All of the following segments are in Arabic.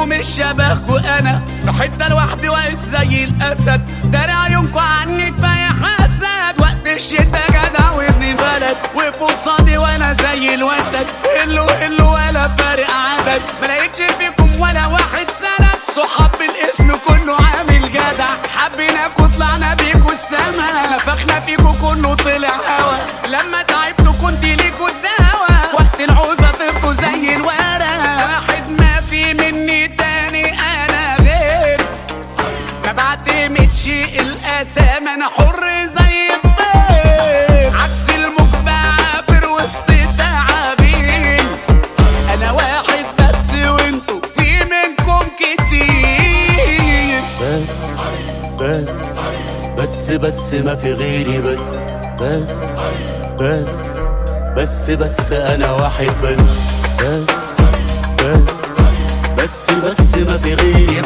انتوا مش شبهكوا انا في حته لوحدي واقف زي الاسد، داري عيونكوا عني كفايه حسد. وقت الشتا جدع وابن بلد وقف قصادي وانا زي الودد، هلو ولا فارق عدد، ملاقيتش فيكم ولا واحد سند. صحاب بالاسم كله عامل جدع، حبيناكوا طلعنا بيكوا السما، نفخنا فيكوا كله طلع هوا، لما تعبتوا كنت ليكوا الدوا، وقت العوزة طرتوا زي الورق. واحد ما في مني تاني انا غير، ما بعتمدش الاسامي انا حر زي الطير، عكس المجبع عابر وسط تعابين. انا واحد بس وانتوا في منكم كتير. بس ما في غيري، بس انا واحد بس ما في غيري،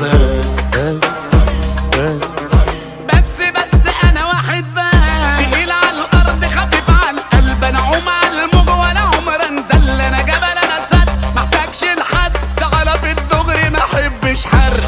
بس انا واحد تقيل على الارض خفيف على القلب، انا عوم على الموج ولا عمر انزل، انا جبل انا سد محتاجش لحد، تعالى بالدغري ما احبش حر.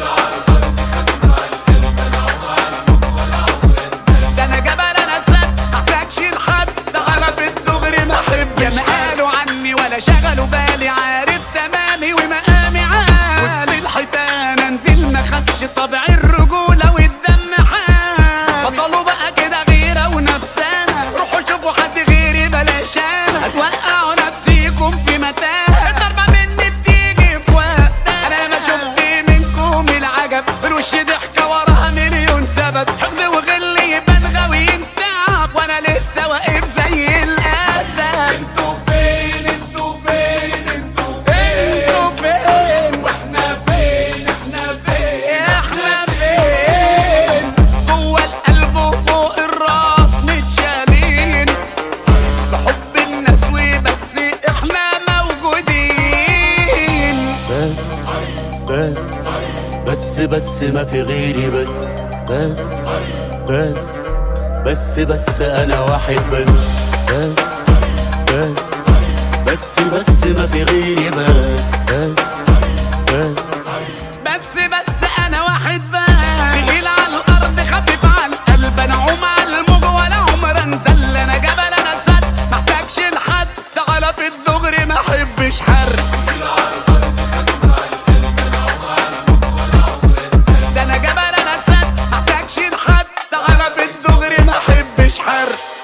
ده انا جبل انا سد محتاجش لحد، تعالى بالدغري ما احبش حر. يا قالوا عني ولا شغلوا بالي، عارف تمامي ومقامي عال، وسط الحيطان انزل ما خافش، طبع الرجوله والدم حال. بطلوا بقى كده غيره ونفسانا، روحوا شوفوا حد غيري بلاش انا، هتوقعوا نفسيكم في متاهه، الضربه مني بتيجي في وقتها. انا ما شفت منكم العجب، الوش ضحكه وراها مليون سبب، حقد وغل يبان غاوي تعب، وانا لسه واقف زي الاسد. انتوا فين انتوا فين انتوا فين انتوا فين، واحنا فين احنا فين احنا فين، جوه القلب وفوق الراس متشالين، بحب الناس وبس احنا موجودين. بس ما في غيري، بس انا واحد بس ما في غيري، بس انا واحد تقيل على الارض خفيف على القلب، انا عوم على الموج ولا عمر انزل، انا جبل انا سد محتاجش لحد، تعالى في الدغري ما احبش حر. ده انا جبل انا سد محتاجش لحد، تعالى في الدغري ما احبش حر.